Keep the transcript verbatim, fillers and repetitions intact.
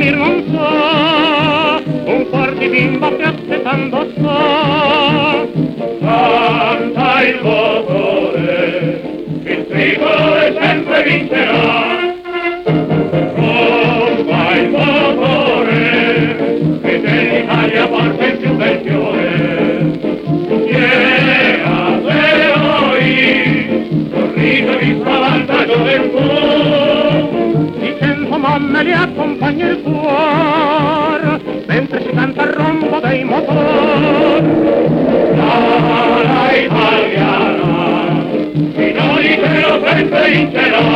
dormir non so, un cuor di bimbo che aspettando sto. Canta il motore, il tricolore sempre vincerà. Rompa il motore, che dell'Italia porta il più bel fiore. Fiera eroi, sorriso di spavalda gioventù. Di cento mamme li accompagna il cuor, mentre si canta il rombo dei motori. La italiana, finali che lo sempre vincerà.